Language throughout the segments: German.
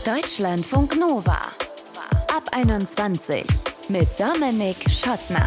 Deutschlandfunk Nova. Ab 21 mit Dominik Schottner.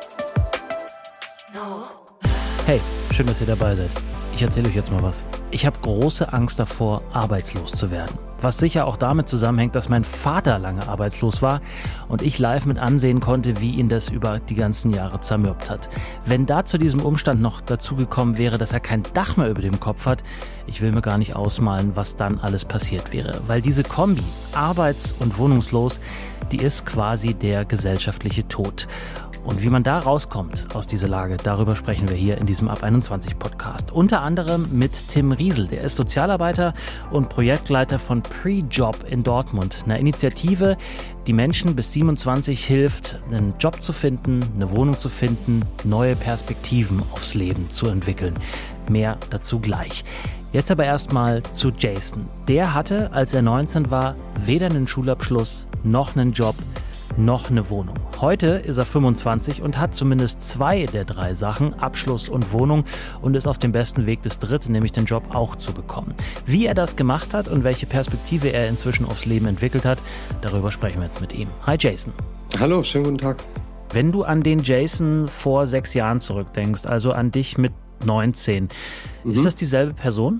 Hey, schön, dass ihr dabei seid. Ich erzähle euch jetzt mal was. Ich habe große Angst davor, arbeitslos zu werden. Was sicher auch damit zusammenhängt, dass mein Vater lange arbeitslos war und ich live mit ansehen konnte, wie ihn das über die ganzen Jahre zermürbt hat. Wenn da zu diesem Umstand noch dazu gekommen wäre, dass er kein Dach mehr über dem Kopf hat, ich will mir gar nicht ausmalen, was dann alles passiert wäre. Weil diese Kombi, arbeits- und wohnungslos, die ist quasi der gesellschaftliche Tod. Und wie man da rauskommt aus dieser Lage, darüber sprechen wir hier in diesem Ab 21 Podcast. Unter anderem mit Tim Riesel, der ist Sozialarbeiter und Projektleiter von Pre-Job in Dortmund. Eine Initiative, die Menschen bis 27 hilft, einen Job zu finden, eine Wohnung zu finden, neue Perspektiven aufs Leben zu entwickeln. Mehr dazu gleich. Jetzt aber erstmal zu Jason. Der hatte, als er 19 war, weder einen Schulabschluss noch einen Job, noch eine Wohnung. Heute ist er 25 und hat zumindest 2 der 3 Sachen, Abschluss und Wohnung, und ist auf dem besten Weg, das dritte, nämlich den Job, auch zu bekommen. Wie er das gemacht hat und welche Perspektive er inzwischen aufs Leben entwickelt hat, darüber sprechen wir jetzt mit ihm. Hi Jason. Hallo, schönen guten Tag. Wenn du an den Jason vor 6 Jahren zurückdenkst, also an dich mit 19, ist das dieselbe Person?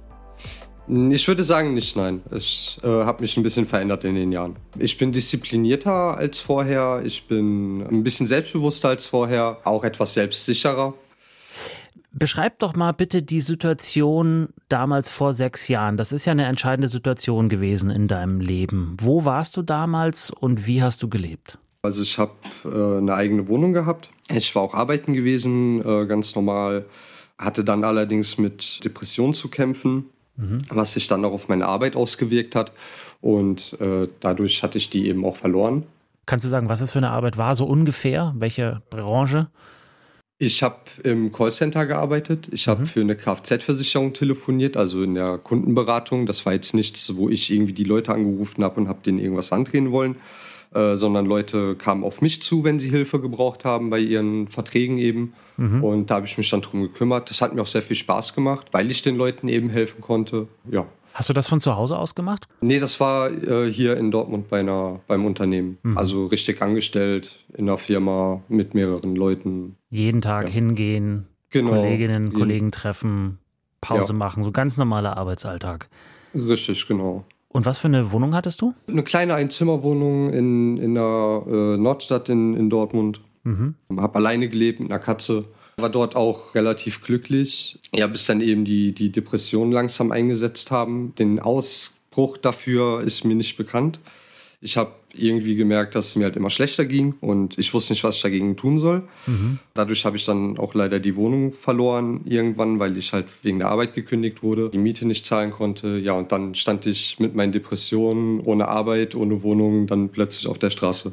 Ich würde sagen nicht, nein. Ich habe mich ein bisschen verändert in den Jahren. Ich bin disziplinierter als vorher, ich bin ein bisschen selbstbewusster als vorher, auch etwas selbstsicherer. Beschreib doch mal bitte die Situation damals vor 6 Jahren. Das ist ja eine entscheidende Situation gewesen in deinem Leben. Wo warst du damals und wie hast du gelebt? Also ich habe eine eigene Wohnung gehabt. Ich war auch arbeiten gewesen, ganz normal. Hatte dann allerdings mit Depressionen zu kämpfen. Was sich dann auch auf meine Arbeit ausgewirkt hat. Und dadurch hatte ich die eben auch verloren. Kannst du sagen, was es für eine Arbeit war, so ungefähr? Welche Branche? Ich habe im Callcenter gearbeitet. Ich habe für eine Kfz-Versicherung telefoniert, also in der Kundenberatung. Das war jetzt nichts, wo ich irgendwie die Leute angerufen habe und habe denen irgendwas andrehen wollen. Sondern Leute kamen auf mich zu, wenn sie Hilfe gebraucht haben bei ihren Verträgen eben. Und da habe ich mich dann drum gekümmert. Das hat mir auch sehr viel Spaß gemacht, weil ich den Leuten eben helfen konnte. Ja. Hast du das von zu Hause aus gemacht? Nee, das war hier in Dortmund beim Unternehmen. Also richtig angestellt in einer Firma mit mehreren Leuten. Jeden Tag hingehen, genau. Kolleginnen, Kollegen treffen, Pause machen, so ganz normaler Arbeitsalltag. Richtig, genau. Und was für eine Wohnung hattest du? Eine kleine Einzimmerwohnung in der Nordstadt in Dortmund. Habe alleine gelebt mit einer Katze. War dort auch relativ glücklich. Ja, bis dann eben die Depressionen langsam eingesetzt haben. Den Ausbruch dafür ist mir nicht bekannt. Ich habe irgendwie gemerkt, dass es mir halt immer schlechter ging und ich wusste nicht, was ich dagegen tun soll. Dadurch habe ich dann auch leider die Wohnung verloren irgendwann, weil ich halt wegen der Arbeit gekündigt wurde, die Miete nicht zahlen konnte. Ja, und dann stand ich mit meinen Depressionen, ohne Arbeit, ohne Wohnung, dann plötzlich auf der Straße.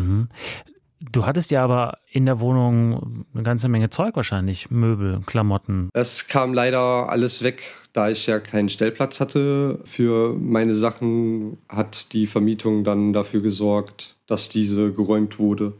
Du hattest ja aber in der Wohnung eine ganze Menge Zeug wahrscheinlich, Möbel, Klamotten. Es kam leider alles weg, da ich ja keinen Stellplatz hatte für meine Sachen, hat die Vermietung dann dafür gesorgt, dass diese geräumt wurde.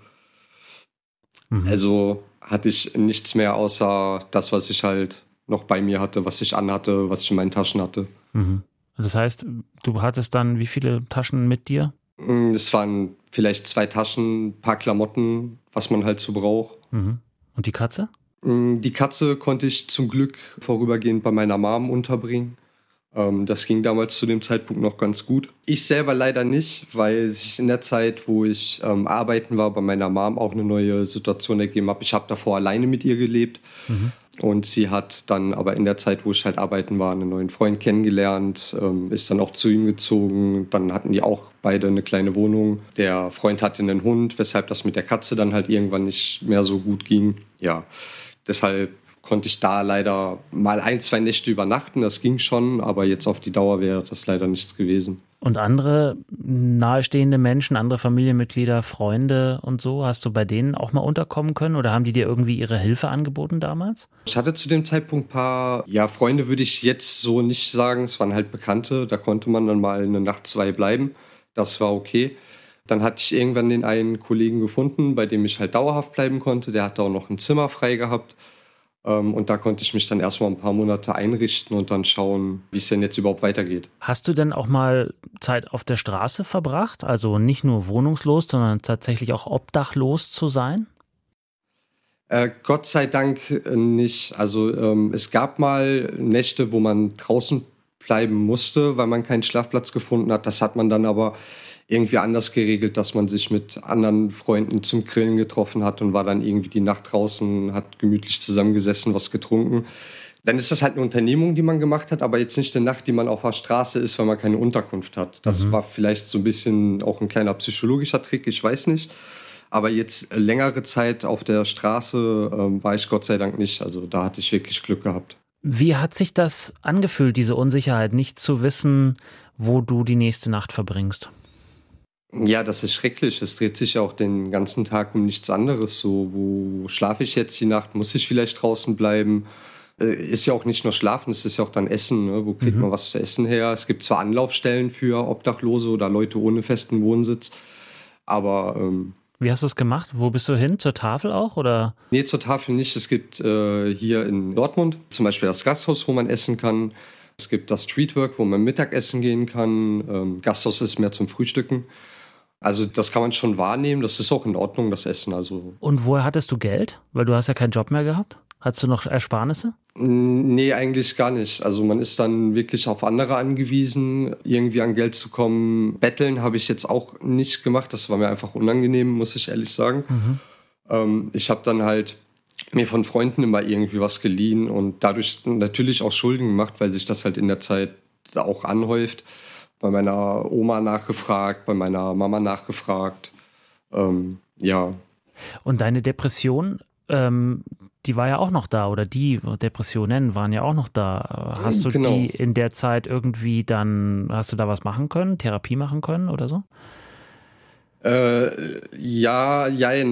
Also hatte ich nichts mehr außer das, was ich halt noch bei mir hatte, was ich anhatte, was ich in meinen Taschen hatte. Das heißt, du hattest dann wie viele Taschen mit dir? Es waren vielleicht 2 Taschen, ein paar Klamotten, was man halt so braucht. Und die Katze? Die Katze konnte ich zum Glück vorübergehend bei meiner Mom unterbringen. Das ging damals zu dem Zeitpunkt noch ganz gut. Ich selber leider nicht, weil sich in der Zeit, wo ich arbeiten war, bei meiner Mom auch eine neue Situation ergeben habe. Ich habe davor alleine mit ihr gelebt. Und sie hat dann aber in der Zeit, wo ich halt arbeiten war, einen neuen Freund kennengelernt, ist dann auch zu ihm gezogen. Dann hatten die auch beide eine kleine Wohnung. Der Freund hatte einen Hund, weshalb das mit der Katze dann halt irgendwann nicht mehr so gut ging. Ja, deshalb konnte ich da leider mal 1-2 Nächte übernachten. Das ging schon, aber jetzt auf die Dauer wäre das leider nichts gewesen. Und andere nahestehende Menschen, andere Familienmitglieder, Freunde und so, hast du bei denen auch mal unterkommen können oder haben die dir irgendwie ihre Hilfe angeboten damals? Ich hatte zu dem Zeitpunkt ein paar, Freunde würde ich jetzt so nicht sagen, es waren halt Bekannte, da konnte man dann mal eine Nacht, 2 bleiben, das war okay. Dann hatte ich irgendwann den einen Kollegen gefunden, bei dem ich halt dauerhaft bleiben konnte, der hatte auch noch ein Zimmer frei gehabt Und da konnte ich mich dann erstmal ein paar Monate einrichten und dann schauen, wie es denn jetzt überhaupt weitergeht. Hast du denn auch mal Zeit auf der Straße verbracht? Also nicht nur wohnungslos, sondern tatsächlich auch obdachlos zu sein? Gott sei Dank nicht. Also es gab mal Nächte, wo man draußen bleiben musste, weil man keinen Schlafplatz gefunden hat. Das hat man dann aber irgendwie anders geregelt, dass man sich mit anderen Freunden zum Grillen getroffen hat und war dann irgendwie die Nacht draußen, hat gemütlich zusammengesessen, was getrunken. Dann ist das halt eine Unternehmung, die man gemacht hat, aber jetzt nicht eine Nacht, die man auf der Straße ist, weil man keine Unterkunft hat. Das war vielleicht so ein bisschen auch ein kleiner psychologischer Trick, ich weiß nicht. Aber jetzt längere Zeit auf der Straße war ich Gott sei Dank nicht. Also da hatte ich wirklich Glück gehabt. Wie hat sich das angefühlt, diese Unsicherheit, nicht zu wissen, wo du die nächste Nacht verbringst? Ja, das ist schrecklich. Es dreht sich ja auch den ganzen Tag um nichts anderes. So, wo schlafe ich jetzt die Nacht? Muss ich vielleicht draußen bleiben? Ist ja auch nicht nur Schlafen, es ist ja auch dann Essen. Ne? Wo kriegt man was zu essen her? Es gibt zwar Anlaufstellen für Obdachlose oder Leute ohne festen Wohnsitz, aber wie hast du es gemacht? Wo bist du hin? Zur Tafel auch? Oder? Nee, zur Tafel nicht. Es gibt hier in Dortmund zum Beispiel das Gasthaus, wo man essen kann. Es gibt das Streetwork, wo man Mittagessen gehen kann. Gasthaus ist mehr zum Frühstücken. Also das kann man schon wahrnehmen. Das ist auch in Ordnung, das Essen. Also. Und woher hattest du Geld? Weil du hast ja keinen Job mehr gehabt. Hattest du noch Ersparnisse? Nee, eigentlich gar nicht. Also man ist dann wirklich auf andere angewiesen, irgendwie an Geld zu kommen. Betteln habe ich jetzt auch nicht gemacht. Das war mir einfach unangenehm, muss ich ehrlich sagen. Ich habe dann halt mir von Freunden immer irgendwie was geliehen und dadurch natürlich auch Schulden gemacht, weil sich das halt in der Zeit auch anhäuft. Bei meiner Oma nachgefragt, bei meiner Mama nachgefragt. Ja. Und deine Depression, die war ja auch noch da, oder die Depressionen waren ja auch noch da. Hast du die in der Zeit irgendwie dann, hast du da was machen können, Therapie machen können oder so? Ja.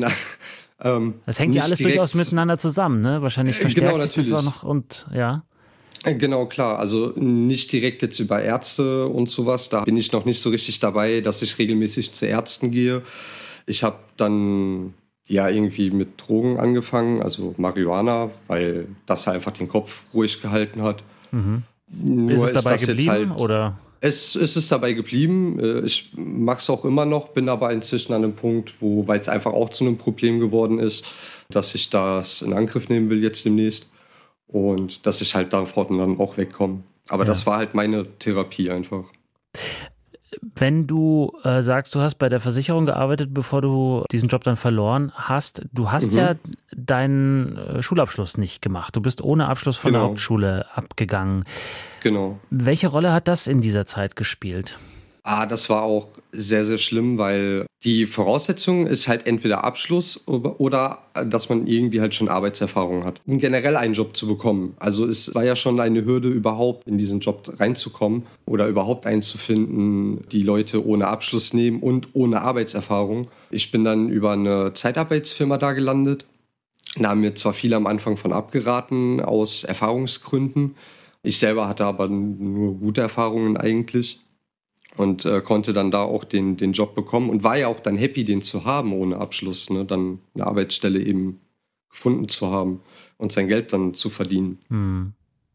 Das hängt ja alles durchaus miteinander zusammen, ne? Wahrscheinlich verstärkt sich das auch noch und ja. Genau, klar. Also nicht direkt jetzt über Ärzte und sowas. Da bin ich noch nicht so richtig dabei, dass ich regelmäßig zu Ärzten gehe. Ich habe dann ja irgendwie mit Drogen angefangen, also Marihuana, weil das einfach den Kopf ruhig gehalten hat. Ist es dabei geblieben, oder? Es ist dabei geblieben. Ich mache es auch immer noch, bin aber inzwischen an einem Punkt, weil es einfach auch zu einem Problem geworden ist, dass ich das in Angriff nehmen will jetzt demnächst und dass ich halt davon dann auch wegkomme. Aber das war halt meine Therapie einfach. Wenn du sagst, du hast bei der Versicherung gearbeitet, bevor du diesen Job dann verloren hast, du hast ja deinen Schulabschluss nicht gemacht. Du bist ohne Abschluss von der Hauptschule abgegangen. Genau. Welche Rolle hat das in dieser Zeit gespielt? Das war auch sehr, sehr schlimm, weil die Voraussetzung ist halt entweder Abschluss oder dass man irgendwie halt schon Arbeitserfahrung hat, um generell einen Job zu bekommen. Also es war ja schon eine Hürde, überhaupt in diesen Job reinzukommen oder überhaupt einen zu finden, die Leute ohne Abschluss nehmen und ohne Arbeitserfahrung. Ich bin dann über eine Zeitarbeitsfirma da gelandet. Da haben mir zwar viele am Anfang von abgeraten, aus Erfahrungsgründen. Ich selber hatte aber nur gute Erfahrungen eigentlich. Und konnte dann da auch den Job bekommen und war ja auch dann happy, den zu haben ohne Abschluss, ne? Dann eine Arbeitsstelle eben gefunden zu haben und sein Geld dann zu verdienen.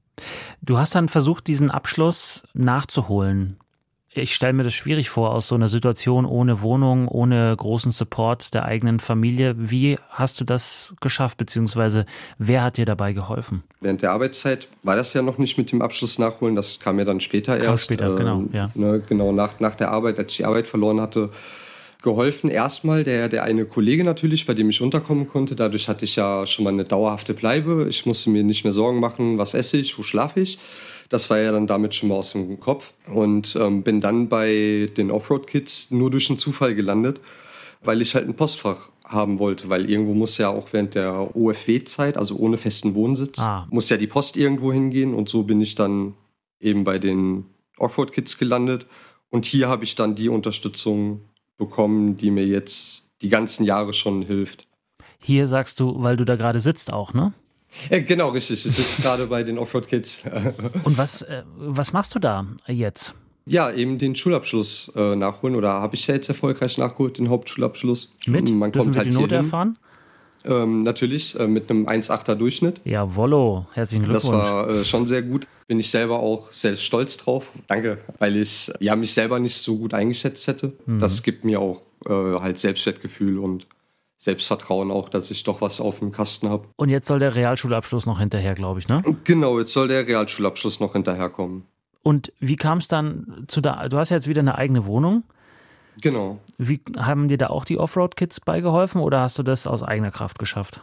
Du hast dann versucht, diesen Abschluss nachzuholen. Ich stelle mir das schwierig vor, aus so einer Situation ohne Wohnung, ohne großen Support der eigenen Familie. Wie hast du das geschafft, beziehungsweise wer hat dir dabei geholfen? Während der Arbeitszeit war das ja noch nicht mit dem Abschluss nachholen, das kam ja dann später erst. Genau, ja. Genau, nach der Arbeit, als ich die Arbeit verloren hatte, geholfen. Erstmal der eine Kollege natürlich, bei dem ich unterkommen konnte. Dadurch hatte ich ja schon mal eine dauerhafte Bleibe. Ich musste mir nicht mehr Sorgen machen, was esse ich, wo schlafe ich. Das war ja dann damit schon mal aus dem Kopf und bin dann bei den Offroad-Kids nur durch einen Zufall gelandet, weil ich halt ein Postfach haben wollte, weil irgendwo muss ja auch während der OFW-Zeit, also ohne festen Wohnsitz, muss ja die Post irgendwo hingehen und so bin ich dann eben bei den Offroad-Kids gelandet und hier habe ich dann die Unterstützung bekommen, die mir jetzt die ganzen Jahre schon hilft. Hier sagst du, weil du da gerade sitzt auch, ne? Ja, genau, richtig. Ich sitze gerade bei den Offroad Kids. Und was machst du da jetzt? Ja, eben den Schulabschluss nachholen. Oder habe ich ja jetzt erfolgreich nachgeholt, den Hauptschulabschluss. Mit? Man Dürfen kommt wir halt die Note hier hin. erfahren? Natürlich, mit einem 1,8er Durchschnitt. Jawollo, herzlichen Glückwunsch. Das war schon sehr gut. Bin ich selber auch sehr stolz drauf. Danke, weil ich mich selber nicht so gut eingeschätzt hätte. Das gibt mir auch halt Selbstwertgefühl und Selbstvertrauen auch, dass ich doch was auf dem Kasten habe. Und jetzt soll der Realschulabschluss noch hinterher, glaube ich, ne? Genau, jetzt soll der Realschulabschluss noch hinterherkommen. Und wie kam es dann du hast ja jetzt wieder eine eigene Wohnung. Genau. Wie haben dir da auch die Offroad-Kids beigeholfen oder hast du das aus eigener Kraft geschafft?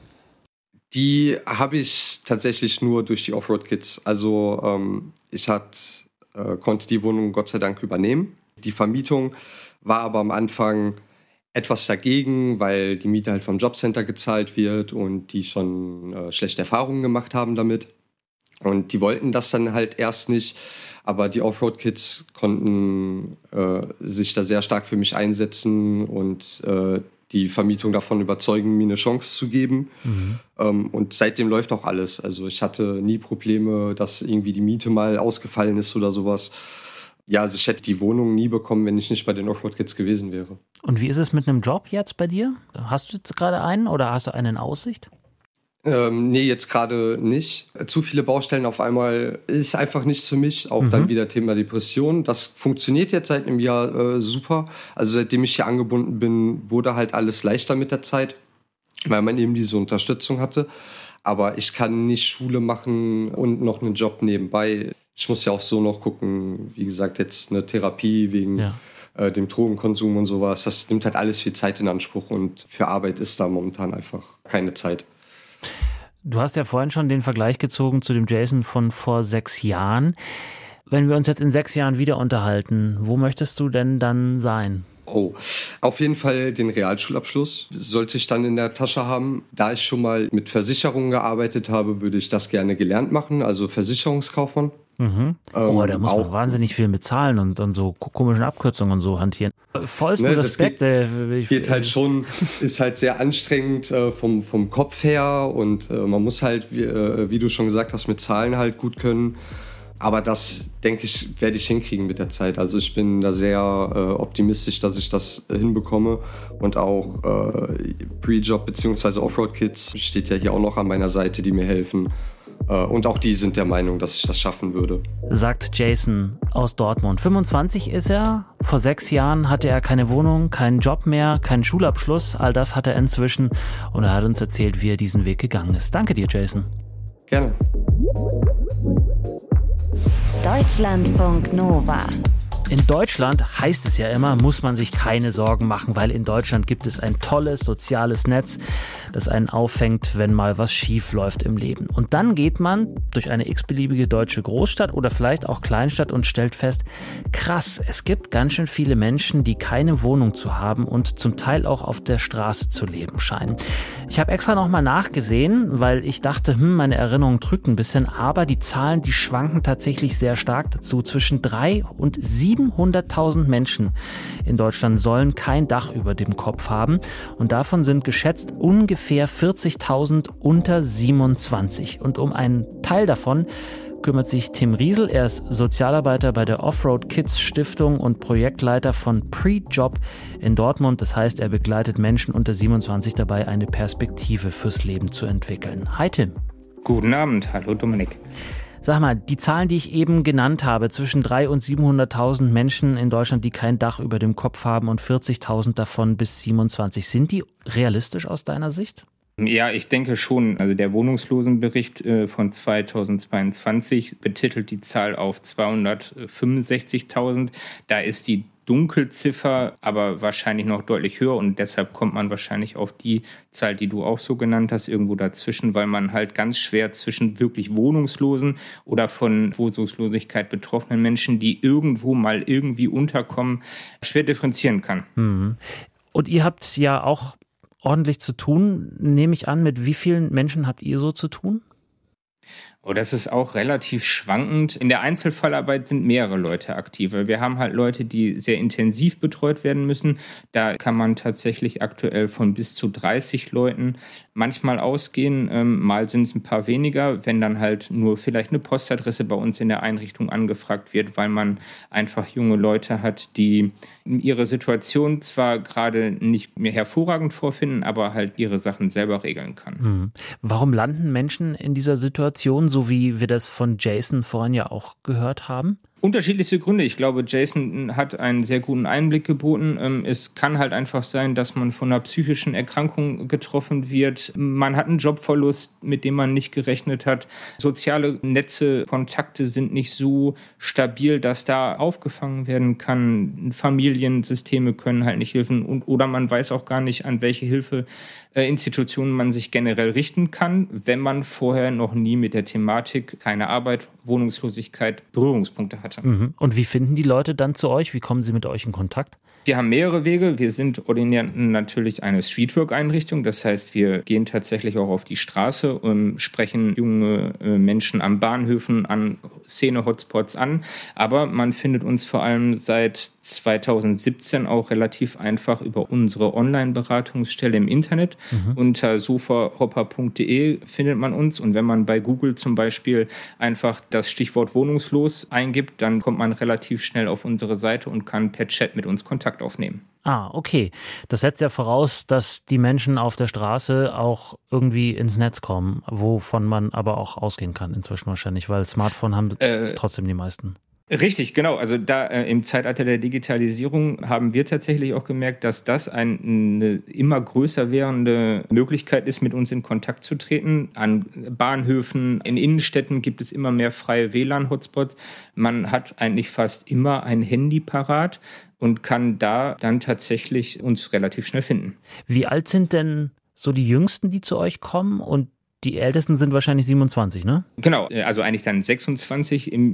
Die habe ich tatsächlich nur durch die Offroad-Kids. Also ich konnte die Wohnung Gott sei Dank übernehmen. Die Vermietung war aber am Anfang etwas dagegen, weil die Miete halt vom Jobcenter gezahlt wird und die schon schlechte Erfahrungen gemacht haben damit. Und die wollten das dann halt erst nicht. Aber die Offroad-Kids konnten sich da sehr stark für mich einsetzen und die Vermietung davon überzeugen, mir eine Chance zu geben. Und seitdem läuft auch alles. Also ich hatte nie Probleme, dass irgendwie die Miete mal ausgefallen ist oder sowas. Ja, also ich hätte die Wohnung nie bekommen, wenn ich nicht bei den Offroad-Kids gewesen wäre. Und wie ist es mit einem Job jetzt bei dir? Hast du jetzt gerade einen oder hast du einen in Aussicht? Nee, jetzt gerade nicht. Zu viele Baustellen auf einmal ist einfach nichts für mich. Auch dann wieder Thema Depression. Das funktioniert jetzt seit einem Jahr super. Also seitdem ich hier angebunden bin, wurde halt alles leichter mit der Zeit, weil man eben diese Unterstützung hatte. Aber ich kann nicht Schule machen und noch einen Job nebenbei. Ich muss ja auch so noch gucken, wie gesagt, jetzt eine Therapie wegen dem Drogenkonsum und sowas. Das nimmt halt alles viel Zeit in Anspruch und für Arbeit ist da momentan einfach keine Zeit. Du hast ja vorhin schon den Vergleich gezogen zu dem Jason von vor 6 Jahren. Wenn wir uns jetzt in 6 Jahren wieder unterhalten, wo möchtest du denn dann sein? Oh, auf jeden Fall den Realschulabschluss sollte ich dann in der Tasche haben. Da ich schon mal mit Versicherungen gearbeitet habe, würde ich das gerne gelernt machen, also Versicherungskaufmann. Da muss man wahnsinnig viel mit Zahlen und so komischen Abkürzungen und so hantieren. Vollsten Respekt. Geht halt schon, ist halt sehr anstrengend vom Kopf her und man muss halt, wie du schon gesagt hast, mit Zahlen halt gut können. Aber das, denke ich, werde ich hinkriegen mit der Zeit. Also ich bin da sehr optimistisch, dass ich das hinbekomme. Und auch Pre-Job bzw. Offroad-Kids steht ja hier auch noch an meiner Seite, die mir helfen. Und auch die sind der Meinung, dass ich das schaffen würde. Sagt Jason aus Dortmund. 25 ist er. Vor 6 Jahren hatte er keine Wohnung, keinen Job mehr, keinen Schulabschluss. All das hat er inzwischen. Und er hat uns erzählt, wie er diesen Weg gegangen ist. Danke dir, Jason. Gerne. Deutschlandfunk Nova. In Deutschland, heißt es ja immer, muss man sich keine Sorgen machen, weil in Deutschland gibt es ein tolles soziales Netz, das einen auffängt, wenn mal was schief läuft im Leben. Und dann geht man durch eine x-beliebige deutsche Großstadt oder vielleicht auch Kleinstadt und stellt fest, krass, es gibt ganz schön viele Menschen, die keine Wohnung zu haben und zum Teil auch auf der Straße zu leben scheinen. Ich habe extra nochmal nachgesehen, weil ich dachte, meine Erinnerung drückt ein bisschen, aber die Zahlen, die schwanken tatsächlich sehr stark dazu. Zwischen 300.000 und 700.000 Menschen in Deutschland sollen kein Dach über dem Kopf haben und davon sind geschätzt ungefähr 40.000 unter 27. Und um einen Teil davon kümmert sich Tim Riesel. Er ist Sozialarbeiter bei der Offroad Kids Stiftung und Projektleiter von Pre-Job in Dortmund. Das heißt, er begleitet Menschen unter 27 dabei, eine Perspektive fürs Leben zu entwickeln. Hi Tim. Guten Abend, hallo Dominik. Sag mal, die Zahlen, die ich eben genannt habe, zwischen 300.000 und 700.000 Menschen in Deutschland, die kein Dach über dem Kopf haben und 40.000 davon bis 27, sind die realistisch aus deiner Sicht? Ja, ich denke schon. Also der Wohnungslosenbericht von 2022 betitelt die Zahl auf 265.000. Da ist die Dunkelziffer aber wahrscheinlich noch deutlich höher und deshalb kommt man wahrscheinlich auf die Zahl, die du auch so genannt hast, irgendwo dazwischen, weil man halt ganz schwer zwischen wirklich wohnungslosen oder von Wohnungslosigkeit betroffenen Menschen, die irgendwo mal irgendwie unterkommen, schwer differenzieren kann. Und ihr habt ja auch ordentlich zu tun, nehme ich an. Mit wie vielen Menschen habt ihr so zu tun? Oh, das ist auch relativ schwankend. In der Einzelfallarbeit sind mehrere Leute aktiv. Wir haben halt Leute, die sehr intensiv betreut werden müssen. Da kann man tatsächlich aktuell von bis zu 30 Leuten manchmal ausgehen. Mal sind es ein paar weniger, wenn dann halt nur vielleicht eine Postadresse bei uns in der Einrichtung angefragt wird, weil man einfach junge Leute hat, die ihre Situation zwar gerade nicht mehr hervorragend vorfinden, aber halt ihre Sachen selber regeln kann. Warum landen Menschen in dieser Situation, so wie wir das von Jason vorhin ja auch gehört haben? Unterschiedlichste Gründe. Ich glaube, Jason hat einen sehr guten Einblick geboten. Es kann halt einfach sein, dass man von einer psychischen Erkrankung getroffen wird. Man hat einen Jobverlust, mit dem man nicht gerechnet hat. Soziale Netze, Kontakte sind nicht so stabil, dass da aufgefangen werden kann. Familiensysteme können halt nicht helfen. Oder man weiß auch gar nicht, an welche Hilfeinstitutionen man sich generell richten kann, wenn man vorher noch nie mit der Thematik keine Arbeit, Wohnungslosigkeit, Berührungspunkte hatte. Und wie finden die Leute dann zu euch? Wie kommen sie mit euch in Kontakt? Wir haben mehrere Wege. Wir sind Ordinierten natürlich eine Streetwork-Einrichtung. Das heißt, wir gehen tatsächlich auch auf die Straße und sprechen junge Menschen an Bahnhöfen, an Szene-Hotspots an. Aber man findet uns vor allem seit 2017 auch relativ einfach über unsere Online-Beratungsstelle im Internet. Unter sofahopper.de findet man uns. Und wenn man bei Google zum Beispiel einfach das Stichwort wohnungslos eingibt, dann kommt man relativ schnell auf unsere Seite und kann per Chat mit uns Kontakt aufnehmen. Okay. Das setzt ja voraus, dass die Menschen auf der Straße auch irgendwie ins Netz kommen, wovon man aber auch ausgehen kann inzwischen wahrscheinlich, weil Smartphone haben trotzdem die meisten. Richtig, genau. Also da im Zeitalter der Digitalisierung haben wir tatsächlich auch gemerkt, dass das eine immer größer werdende Möglichkeit ist, mit uns in Kontakt zu treten. An Bahnhöfen, in Innenstädten gibt es immer mehr freie WLAN-Hotspots. Man hat eigentlich fast immer ein Handy parat und kann da dann tatsächlich uns relativ schnell finden. Wie alt sind denn so die Jüngsten, die zu euch kommen, und die Ältesten sind wahrscheinlich 27, ne? Genau, also eigentlich dann 26 im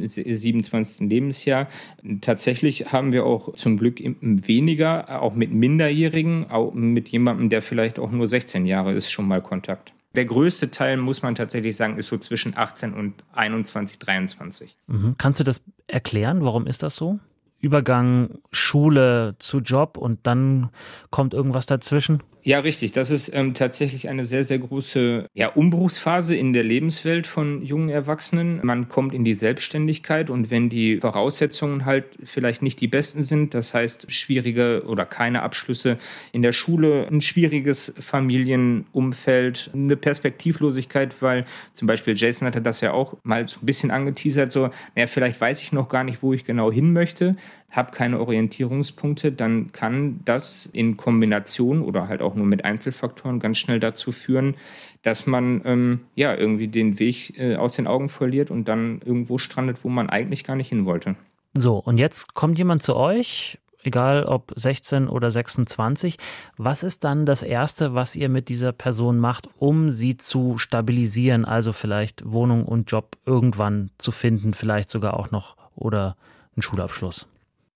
27. Lebensjahr. Tatsächlich haben wir auch zum Glück weniger, auch mit Minderjährigen, auch mit jemandem, der vielleicht auch nur 16 Jahre ist, schon mal Kontakt. Der größte Teil, muss man tatsächlich sagen, ist so zwischen 18 und 21, 23. Kannst du das erklären? Warum ist das so? Übergang Schule zu Job und dann kommt irgendwas dazwischen? Ja, richtig. Das ist tatsächlich eine sehr, sehr große Umbruchsphase in der Lebenswelt von jungen Erwachsenen. Man kommt in die Selbstständigkeit, und wenn die Voraussetzungen halt vielleicht nicht die besten sind, das heißt schwierige oder keine Abschlüsse in der Schule, ein schwieriges Familienumfeld, eine Perspektivlosigkeit, weil zum Beispiel Jason hatte das ja auch mal so ein bisschen angeteasert, so, vielleicht weiß ich noch gar nicht, wo ich genau hin möchte, habe keine Orientierungspunkte, dann kann das in Kombination oder halt auch nur mit Einzelfaktoren ganz schnell dazu führen, dass man irgendwie den Weg aus den Augen verliert und dann irgendwo strandet, wo man eigentlich gar nicht hin wollte. So, und jetzt kommt jemand zu euch, egal ob 16 oder 26. Was ist dann das Erste, was ihr mit dieser Person macht, um sie zu stabilisieren, also vielleicht Wohnung und Job irgendwann zu finden, vielleicht sogar auch noch oder einen Schulabschluss?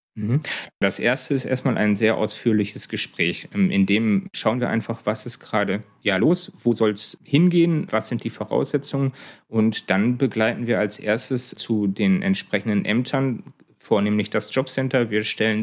Das erste ist erstmal ein sehr ausführliches Gespräch. In dem schauen wir einfach, was ist gerade los, wo soll es hingehen, was sind die Voraussetzungen, und dann begleiten wir als erstes zu den entsprechenden Ämtern, vornehmlich das Jobcenter. Wir stellen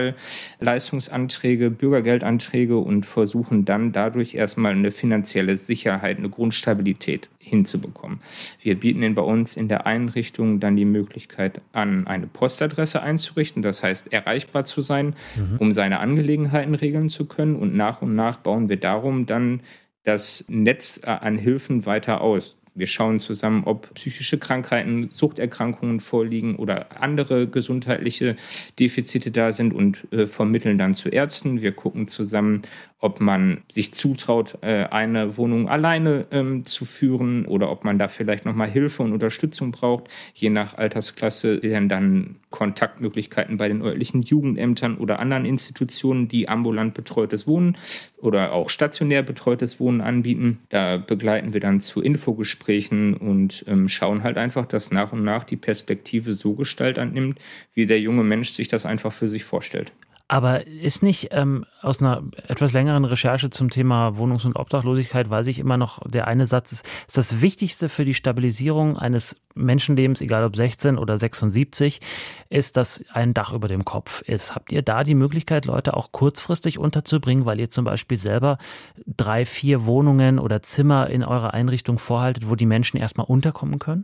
Sozialleistungsanträge, Bürgergeldanträge und versuchen dann dadurch erstmal eine finanzielle Sicherheit, eine Grundstabilität hinzubekommen. Wir bieten bei uns in der Einrichtung dann die Möglichkeit an, eine Postadresse einzurichten, das heißt erreichbar zu sein, um seine Angelegenheiten regeln zu können, und nach bauen wir darum dann das Netz an Hilfen weiter aus. Wir schauen zusammen, ob psychische Krankheiten, Suchterkrankungen vorliegen oder andere gesundheitliche Defizite da sind, und vermitteln dann zu Ärzten. Wir gucken zusammen, ob man sich zutraut, eine Wohnung alleine zu führen, oder ob man da vielleicht nochmal Hilfe und Unterstützung braucht. Je nach Altersklasse werden dann Kontaktmöglichkeiten bei den örtlichen Jugendämtern oder anderen Institutionen, die ambulant betreutes Wohnen oder auch stationär betreutes Wohnen anbieten. Da begleiten wir dann zu Infogesprächen und schauen halt einfach, dass nach und nach die Perspektive so Gestalt annimmt, wie der junge Mensch sich das einfach für sich vorstellt. Aber ist nicht aus einer etwas längeren Recherche zum Thema Wohnungs- und Obdachlosigkeit, weiß ich immer noch, der eine Satz ist das Wichtigste für die Stabilisierung eines Menschenlebens, egal ob 16 oder 76, ist, dass ein Dach über dem Kopf ist. Habt ihr da die Möglichkeit, Leute auch kurzfristig unterzubringen, weil ihr zum Beispiel selber 3, 4 Wohnungen oder Zimmer in eurer Einrichtung vorhaltet, wo die Menschen erstmal unterkommen können?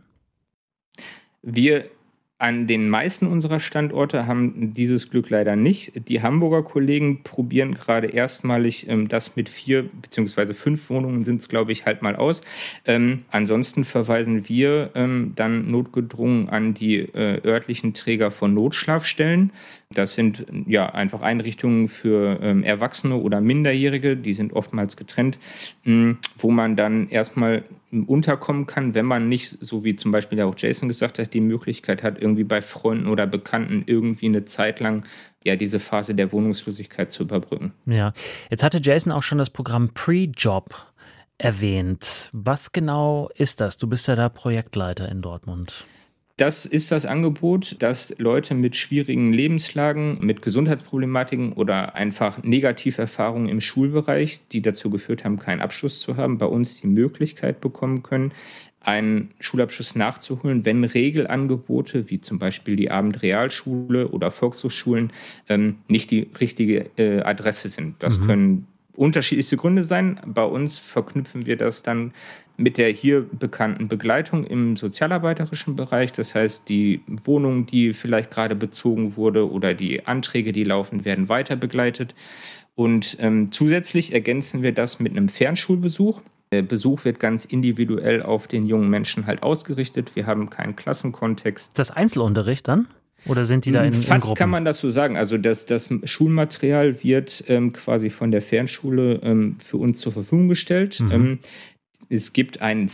Wir an den meisten unserer Standorte haben dieses Glück leider nicht. Die Hamburger Kollegen probieren gerade erstmalig das mit 4 bzw. 5 Wohnungen sind es, glaube ich, halt mal aus. Ansonsten verweisen wir dann notgedrungen an die örtlichen Träger von Notschlafstellen. Das sind ja einfach Einrichtungen für Erwachsene oder Minderjährige, die sind oftmals getrennt, wo man dann erstmal unterkommen kann, wenn man nicht, so wie zum Beispiel ja auch Jason gesagt hat, die Möglichkeit hat, irgendwie bei Freunden oder Bekannten irgendwie eine Zeit lang ja diese Phase der Wohnungslosigkeit zu überbrücken. Ja, jetzt hatte Jason auch schon das Programm Pre-Job erwähnt. Was genau ist das? Du bist ja da Projektleiter in Dortmund. Das ist das Angebot, dass Leute mit schwierigen Lebenslagen, mit Gesundheitsproblematiken oder einfach Negativerfahrungen im Schulbereich, die dazu geführt haben, keinen Abschluss zu haben, bei uns die Möglichkeit bekommen können, einen Schulabschluss nachzuholen, wenn Regelangebote, wie zum Beispiel die Abendrealschule oder Volkshochschulen, nicht die richtige Adresse sind. Das können unterschiedlichste Gründe sein. Bei uns verknüpfen wir das dann mit der hier bekannten Begleitung im sozialarbeiterischen Bereich. Das heißt, die Wohnung, die vielleicht gerade bezogen wurde oder die Anträge, die laufen, werden weiter begleitet. Und zusätzlich ergänzen wir das mit einem Fernschulbesuch. Der Besuch wird ganz individuell auf den jungen Menschen halt ausgerichtet. Wir haben keinen Klassenkontext. Das Einzelunterricht dann? Oder sind die da in Fast Gruppen? kann man das so sagen. Also das Schulmaterial wird quasi von der Fernschule für uns zur Verfügung gestellt. Es gibt einen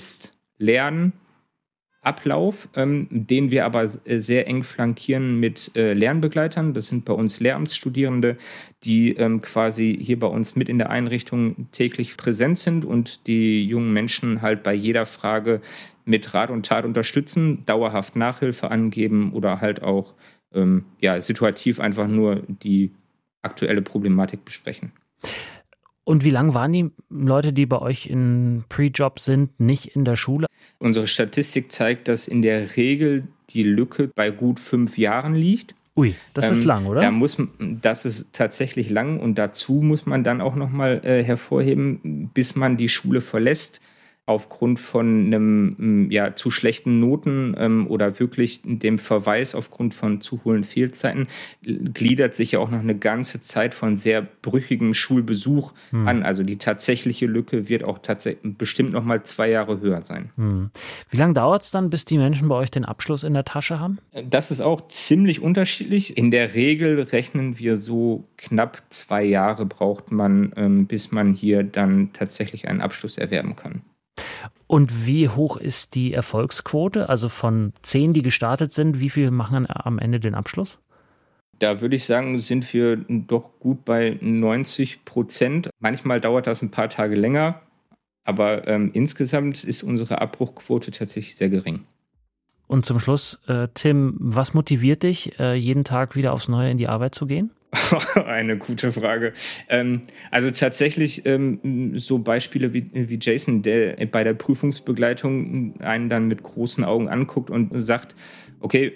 Selbstlernablauf, den wir aber sehr eng flankieren mit Lernbegleitern. Das sind bei uns Lehramtsstudierende, die quasi hier bei uns mit in der Einrichtung täglich präsent sind und die jungen Menschen halt bei jeder Frage mit Rat und Tat unterstützen, dauerhaft Nachhilfe angeben oder halt auch situativ einfach nur die aktuelle Problematik besprechen. Und wie lange waren die Leute, die bei euch in Pre-Job sind, nicht in der Schule? Unsere Statistik zeigt, dass in der Regel die Lücke bei gut 5 Jahren liegt. Ui, das ist lang, oder? Das ist tatsächlich lang und dazu muss man dann auch nochmal hervorheben, bis man die Schule verlässt, aufgrund von einem zu schlechten Noten oder wirklich dem Verweis aufgrund von zu hohen Fehlzeiten, gliedert sich ja auch noch eine ganze Zeit von sehr brüchigem Schulbesuch an. Also die tatsächliche Lücke wird auch bestimmt noch mal 2 Jahre höher sein. Wie lange dauert es dann, bis die Menschen bei euch den Abschluss in der Tasche haben? Das ist auch ziemlich unterschiedlich. In der Regel rechnen wir so knapp 2 Jahre braucht man, bis man hier dann tatsächlich einen Abschluss erwerben kann. Und wie hoch ist die Erfolgsquote? Also von 10, die gestartet sind, wie viele machen am Ende den Abschluss? Da würde ich sagen, sind wir doch gut bei 90%. Manchmal dauert das ein paar Tage länger, aber insgesamt ist unsere Abbruchquote tatsächlich sehr gering. Und zum Schluss, Tim, was motiviert dich, jeden Tag wieder aufs Neue in die Arbeit zu gehen? Eine gute Frage. Also tatsächlich so Beispiele wie Jason, der bei der Prüfungsbegleitung einen dann mit großen Augen anguckt und sagt, okay,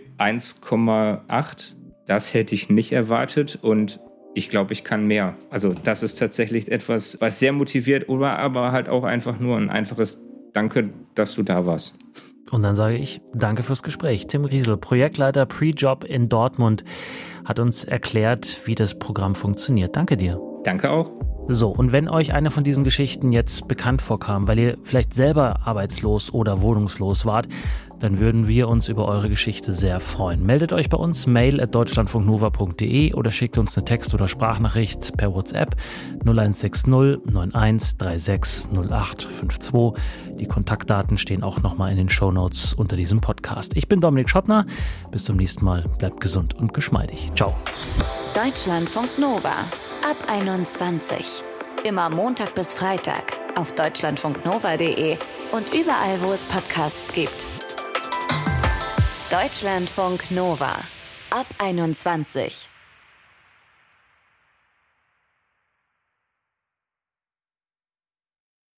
1,8, das hätte ich nicht erwartet und ich glaube, ich kann mehr. Also das ist tatsächlich etwas, was sehr motiviert, oder aber halt auch einfach nur ein einfaches Danke, dass du da warst. Und dann sage ich, danke fürs Gespräch. Tim Riesel, Projektleiter Pre-Job in Dortmund, hat uns erklärt, wie das Programm funktioniert. Danke dir. Danke auch. So, und wenn euch eine von diesen Geschichten jetzt bekannt vorkam, weil ihr vielleicht selber arbeitslos oder wohnungslos wart, dann würden wir uns über eure Geschichte sehr freuen. Meldet euch bei uns, mail@deutschlandfunknova.de oder schickt uns eine Text- oder Sprachnachricht per WhatsApp 0160 91 36 08 52. Die Kontaktdaten stehen auch nochmal in den Shownotes unter diesem Podcast. Ich bin Dominik Schottner. Bis zum nächsten Mal. Bleibt gesund und geschmeidig. Ciao. Deutschlandfunk Nova ab 21. Immer Montag bis Freitag auf deutschlandfunknova.de und überall, wo es Podcasts gibt. Deutschlandfunk Nova ab 21.